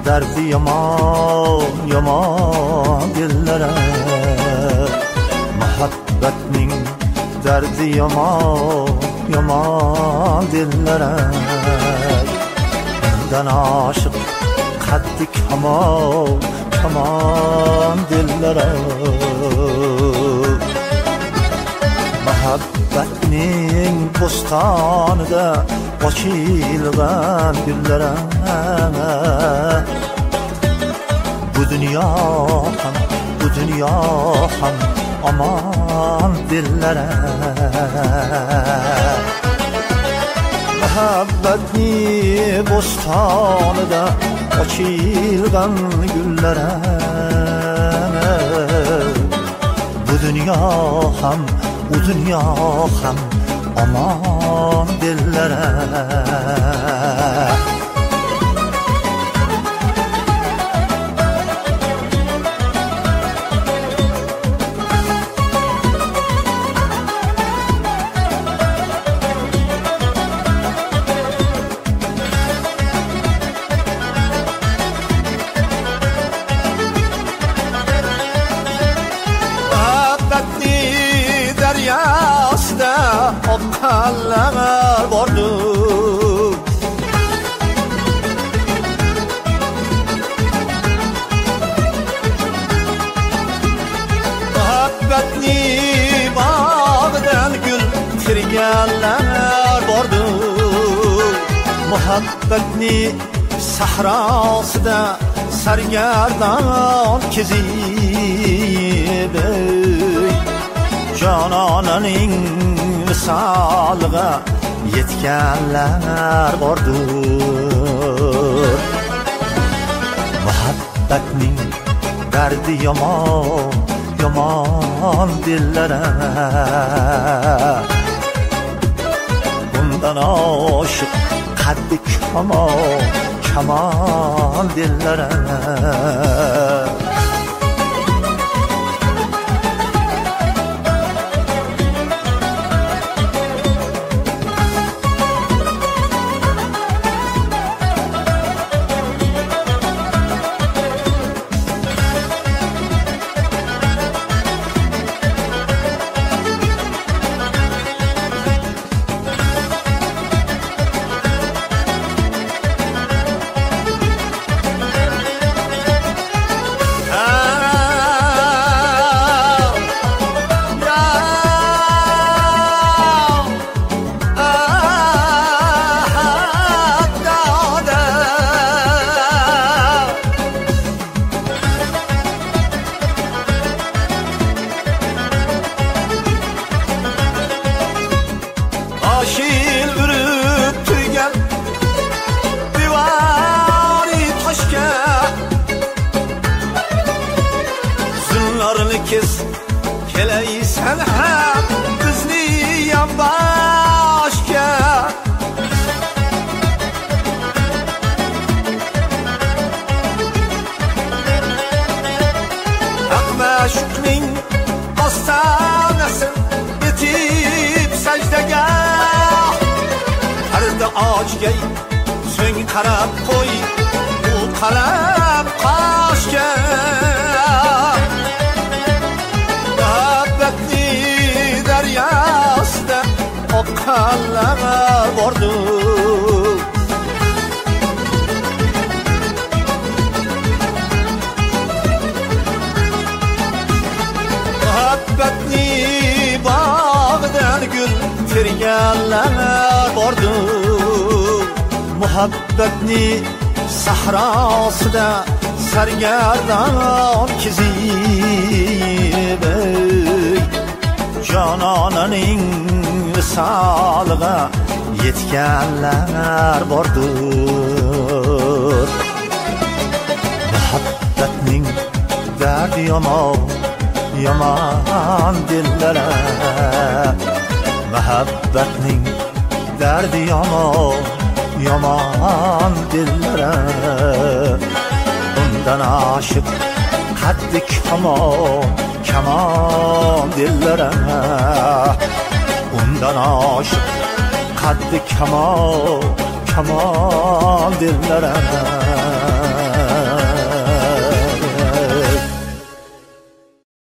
derdi yomon yomon dillere, muhabbetning derdi yomon yomon dillere. Bundan aşık qaddi kamon kamon dillere, muhabbetning bostanida ochilgan gullere. Bu dünya ham aman dillere, muhabbetni bostanida ochilgan gullere. Bu dünya ham aman dillere. Oqqanlar bordu, muhabbetni bağdan gül tirganlar bordu, muhabbetni sahrosida sargardon kezib, jononaning misaliga yetganlar bordur. Muhabbetning derdi yomon yomon dillere, bundan aşık qaddi kamon kamon dillere. Kez keleysen hem bizni yonboshga, haq ma'shuqning ostonasi yetib sajdaga, arda ochgay so'ng qarab qo'y bu qalam qoshga. Deryasida oqqanlar bordu, muhabbetni bağdan gül terganlar bordu, muhabbetni sahrosida sargardon kezib, jononaning misaliga yetganlar bordur. Muhabbetning derdi yomon yomon dillere, muhabbetning derdi yomon yomon dillere. Bundan aşık qaddi kamon kamon dillere, undan aşık qaddi kamon kamon dillere.